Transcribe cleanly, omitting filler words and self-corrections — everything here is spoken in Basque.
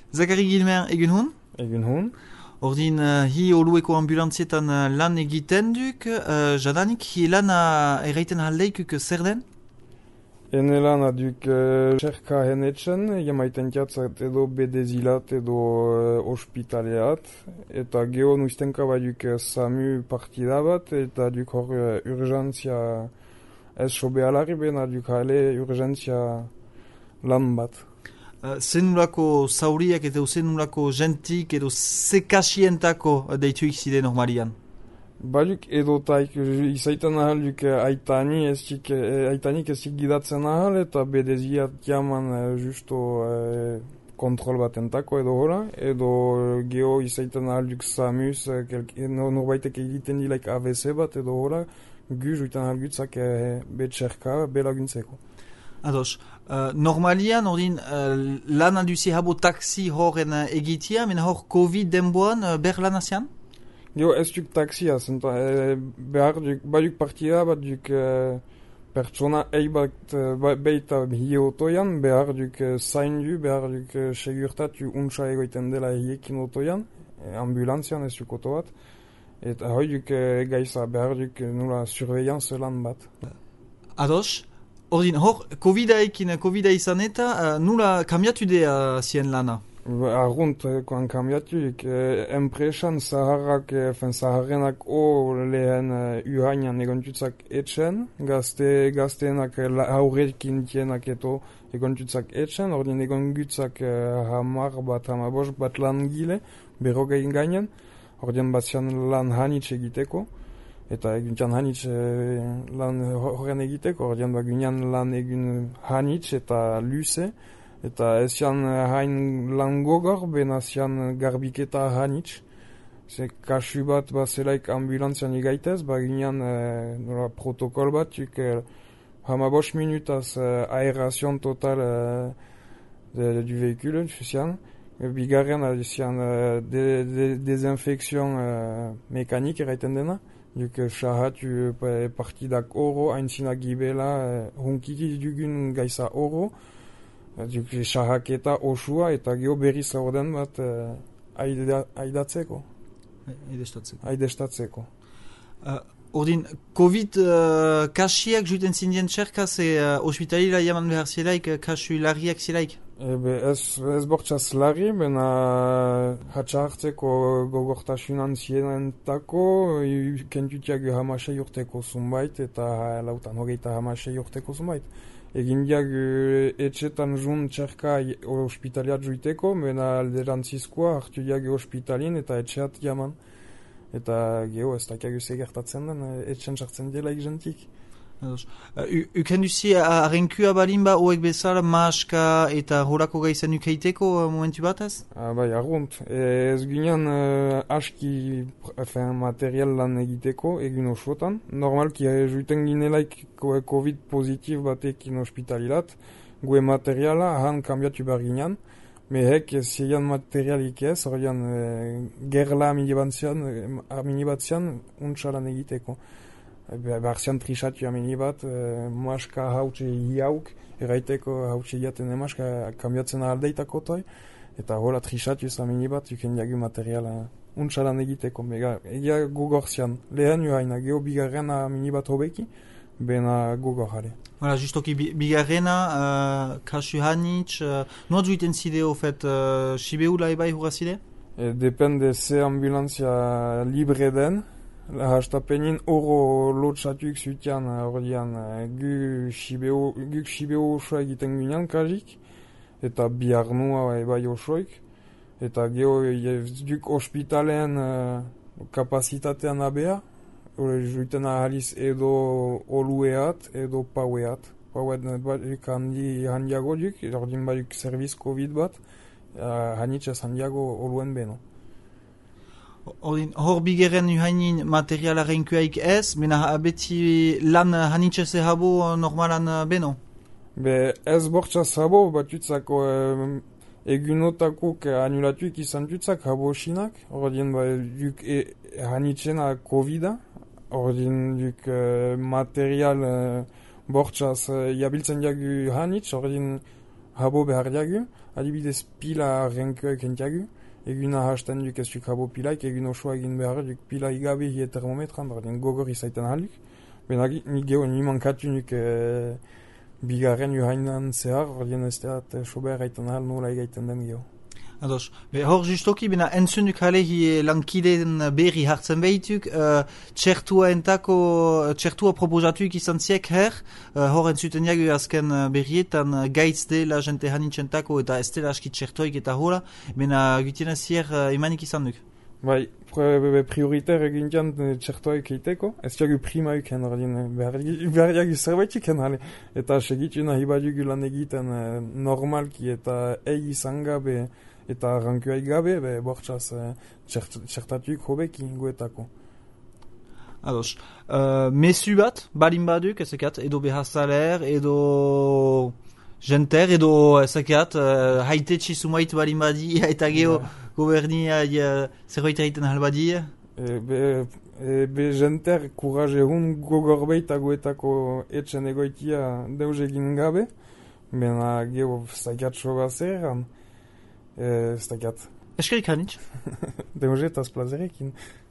Zakari Gilmer egun hon? Egun hon. Ordin, hi olueko ambulantzietan lan egiten duk, jadanik, hi lan erraiten haldeikuk zer den? Ene lan aduk txerka henetxen, jamaiten tiatzat edo bedezilat edo ospitaleat, eta geho nuiztenka baduk SAMU partida bat, eta duk hor urgentzia ez sobealari ben aduk hale urgentzia lan bat. Zenulako zauriak eta zenulako jentik edo zekasientako deituik zide normalian? Baduk edotaik izaitan ahal duk aitanik ez gidatzen ahal eta bedeziat jaman justo kontrol batentako edo hola, edo geho izaitan ahal duk SAMUS, norbaitek egiten dilaik AVC bat edo hola, gu juitan ahal gutzak betxerka belaguntzeko. Ados, normalian ordin lan alduzi habo taxi horren egitia, men hor COVID denboan ber lan azian? Jo, ez duk taxia, behar duk, baduk partida, baduk pertsona eibat beita hiotoian, behar duk zain du, behar duk segurtatu untsa egoiten dela hiekin otoian, ambulantzian ez duk oto bat, eta hoi duk gaiza, behar duk nula surveillance lan bat. Ados, ordin hor COVID-a izan eta nula kambiatu dea zien lana? Arrunt, koan kambiatuik, enpresan zaharrak, zaharrenak lehen uhainan egontutzak etxen, gazteenak aurrekin tienak eto egontutzak etxen, ordin egontutzak hamabos bat lan gile, berrogein gainen, ordin batzian lan hanitz egiteko, eta eguntian hanitz lan horren egiteko, ordean bagunean lan egun hanitz eta luze, eta ezian hain lan gogor, ben ezian garbiketa hanitz. Ze kasu bat bazelaik ambulantzian egaitez, bagunean protokol bat, hamabos minutaz aerazion total du vehikule, ezian. Bigarren ezian desinfekzion mekanik eraiten dena. Duk sahatu partidak oro, haintzinak gibela, hunkiki dugun gaiza oro, duk sahaketa osua eta geho berriz laurden bat aidatzeko. Aidestatzeko. Ordin, COVID kasiak juten zindien txerka, ze ospitalila jaman behar zielaik, kasu larriak zielaik? Ez bortzaz larri, bena hatxartzeko gogortasunan zienentako, kentutiak hamasei urteko zunbait, eta lautan hogeita hamasei urteko zunbait. Egin diak etxetan jun txerka ospitaliat juiteko, bena alderantzizkoa hartu diak ospitalin eta etxeat jaman. Eta geho ez dakiagu gertatzen den, etxen sartzen dela jentik. Ukenduzi arrenkua balin ba hoek bezala maska eta horako gaizan ukeiteko momentu bataz? Bai, argunt. Ez ginean aski material lan egiteko egin osotan. Normalki juiten ginelaik COVID pozitif batekin ospitalilat, gue materiala han kambiatu behar ginean. Mehek zeian materialik ez, horrean gerla aminibatzean untsalan egiteko. Barzian trisatu aminibat, maska hautsi hiauk, erraiteko hautsi jaten emaska kambiatzen aldeitako toi, eta hola trisatu ez aminibat, yuken jagu materiala untsalan egiteko. Egia gogorzian, lehen joaina, geho bigarren aminibat hobeki, bena gogor jale. Voilà, justoki bigarrena, kasu hanitz, noa zuiten zide ofet, Sibeula ebai hurra zide? Depende ze ambulantzia libre den, hastapenin oro lotxatuik zutian ordean guk Sibeu osoa egiten ginean kasik, eta biharnua ebai osoik, eta geho duk ospitalean kapazitatean abea, juiten ahaliz edo olueat, edo paueat. Paueat baduk handiago duk, ordin baduk serviz COVID bat, hanitxez handiago oluen beno. Ordin, hor bigeren uhainin materiala renkuaik ez, mena beti lan hanitxez ehabo normalan beno? Ez bortzaz habo, batutzako egunotakuk anulatuik izan tutzak habo sinak, ordin baduk hanitxena COVID-a, ordin duk material bortzaz jabiltzen jagu hanitz, ordin habo behar diagu, adibidez pila renkoek entiagu, eguna hasten duk ez duk habo pilaik, egun osoa egin behar duk pila igabe hie termometran, ordin gogor izaiten haluk. Benagit, ni mankatu nuk bigarren juhainan zehar, ordin ez da sober gaiten ahal nola egaiten den geho. Ados, hor justoki, bena entzunduk hale hi lankideen berri hartzen behituk, txertua proposatuik izan ziek her, hor entzuten jagu azken berrietan gaitz dela jente hanintzentako eta ez dela aski txertoik eta hola, bena gutien zier imanik izan duk. Bai, prioriter egin jan txertoik eiteko, ez jagu primaik hen, behar jagu zerbaitik hen, eta segitu nahi badugu lan egiten normalki eta izan gabe, eta rankuaik gabe, bortxaz txertatuik hobeki ingoetako. Ados, mesu bat, balin baduk, ezekat, edo behazaler, edo jenter, edo ezekat, haite txisumait balin badi, eta geho goberni zeroita egiten halbadi. Be jenter kuraj ehun gogorbeita goetako etxen egoitia deus egin gabe, bena geho zakat soba zerran, ez dakat. Eskerik hanitz? Deus etaz plazerekin.